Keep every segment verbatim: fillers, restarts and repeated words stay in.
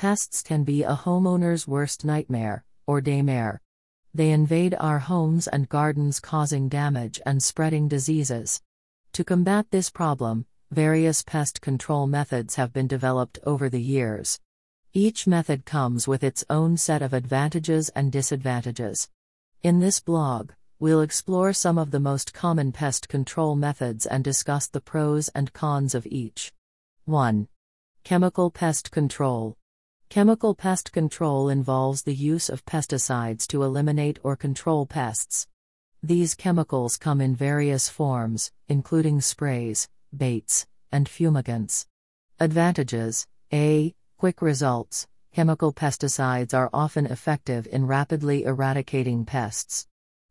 Pests can be a homeowner's worst nightmare, or daymare. They invade our homes and gardens, causing damage and spreading diseases. To combat this problem, various pest control methods have been developed over the years. Each method comes with its own set of advantages and disadvantages. In this blog, we'll explore some of the most common pest control methods and discuss the pros and cons of each. one. Chemical pest control. Chemical pest control involves the use of pesticides to eliminate or control pests. These chemicals come in various forms, including sprays, baits, and fumigants. Advantages: A. Quick results. Chemical pesticides are often effective in rapidly eradicating pests.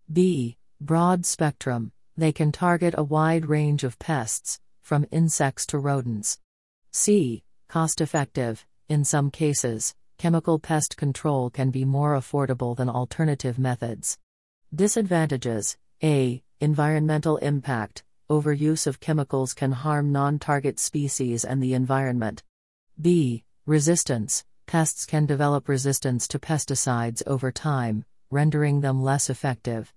B. Broad spectrum. They can target a wide range of pests, from insects to rodents. C. Cost-effective. In some cases, chemical pest control can be more affordable than alternative methods. Disadvantages: A. Environmental impact. Overuse of chemicals can harm non-target species and the environment. B. Resistance. Pests can develop resistance to pesticides over time, rendering them less effective.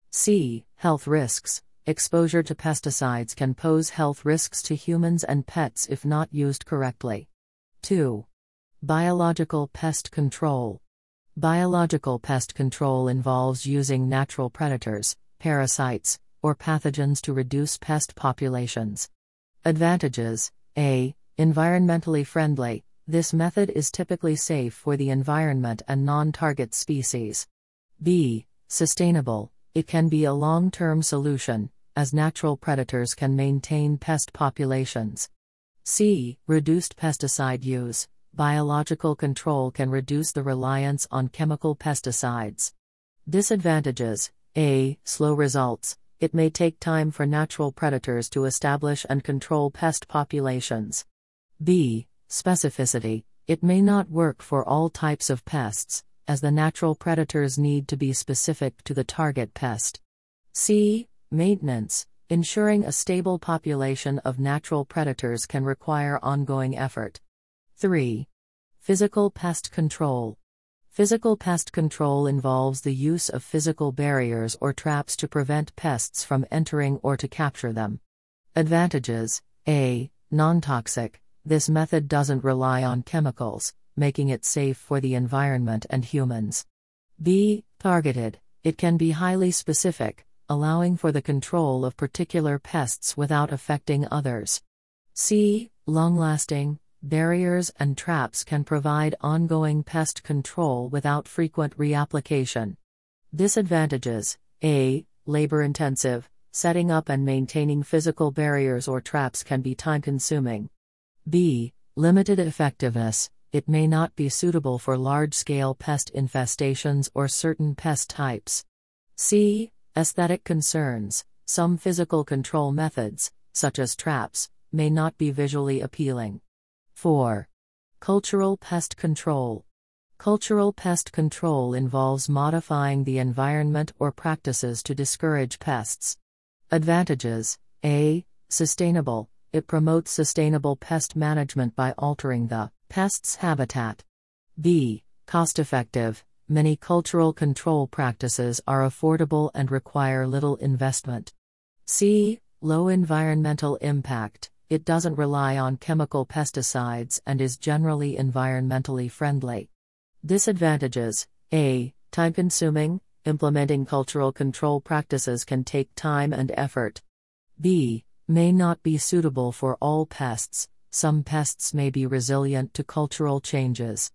C. Health risks. Exposure to pesticides can pose health risks to humans and pets if not used correctly. two. Biological pest control. Biological pest control involves using natural predators, parasites, or pathogens to reduce pest populations. Advantages: A. Environmentally friendly. This method is typically safe for the environment and non-target species. B. Sustainable. It can be a long-term solution, as natural predators can maintain pest populations. C. Reduced pesticide use. Biological control can reduce the reliance on chemical pesticides. Disadvantages: A. Slow results. It may take time for natural predators to establish and control pest populations. B. Specificity. It may not work for all types of pests, as the natural predators need to be specific to the target pest. C. Maintenance. Ensuring a stable population of natural predators can require ongoing effort. three. Physical pest control. Physical pest control involves the use of physical barriers or traps to prevent pests from entering or to capture them. Advantages: A. Non-toxic. This method doesn't rely on chemicals, making it safe for the environment and humans. B. Targeted. It can be highly specific, allowing for the control of particular pests without affecting others. C. Long-lasting. Barriers and traps can provide ongoing pest control without frequent reapplication. Disadvantages: A. Labor-intensive. Setting up and maintaining physical barriers or traps can be time-consuming. B. Limited effectiveness. It may not be suitable for large-scale pest infestations or certain pest types. C. Aesthetic concerns. Some physical control methods, such as traps, may not be visually appealing. four. Cultural pest control. Cultural pest control involves modifying the environment or practices to discourage pests. Advantages: A. Sustainable. It promotes sustainable pest management by altering the pest's habitat. B. Cost-effective. Many cultural control practices are affordable and require little investment. C. Low environmental impact. It doesn't rely on chemical pesticides and is generally environmentally friendly. Disadvantages: A. Time-consuming. Implementing cultural control practices can take time and effort. B. May not be suitable for all pests. Some pests may be resilient to cultural changes.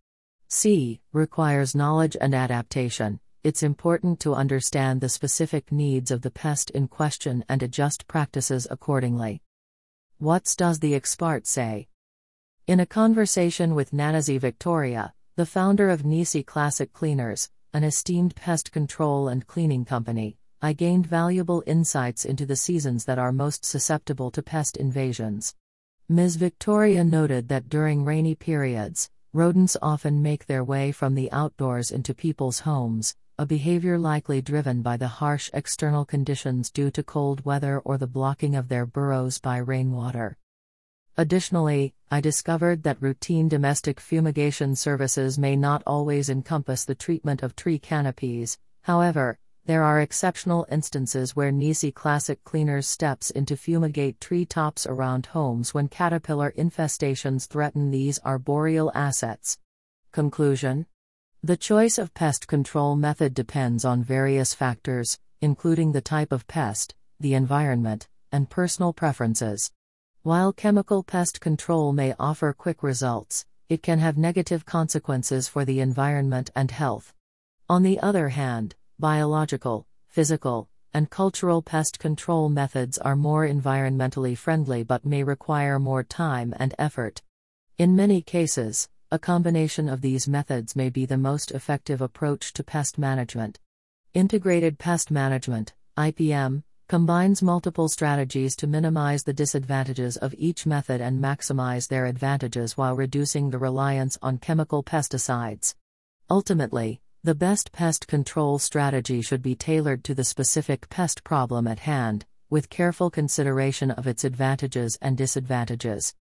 C. Requires knowledge and adaptation. It's important to understand the specific needs of the pest in question and adjust practices accordingly. What does the expert say? In a conversation with Nanazi Victoria, the founder of Nisi Classic Cleaners, an esteemed pest control and cleaning company, I gained valuable insights into the seasons that are most susceptible to pest invasions. Miz Victoria noted that during rainy periods, rodents often make their way from the outdoors into people's homes, a behavior likely driven by the harsh external conditions due to cold weather or the blocking of their burrows by rainwater. Additionally, I discovered that routine domestic fumigation services may not always encompass the treatment of tree canopies. However, there are exceptional instances where Nisi Classic Cleaners steps in to fumigate tree tops around homes when caterpillar infestations threaten these arboreal assets. Conclusion: the choice of pest control method depends on various factors, including the type of pest, the environment, and personal preferences. While chemical pest control may offer quick results, it can have negative consequences for the environment and health. On the other hand, biological, physical, and cultural pest control methods are more environmentally friendly but may require more time and effort. In many cases, a combination of these methods may be the most effective approach to pest management. Integrated pest management, I P M, combines multiple strategies to minimize the disadvantages of each method and maximize their advantages while reducing the reliance on chemical pesticides. Ultimately, the best pest control strategy should be tailored to the specific pest problem at hand, with careful consideration of its advantages and disadvantages.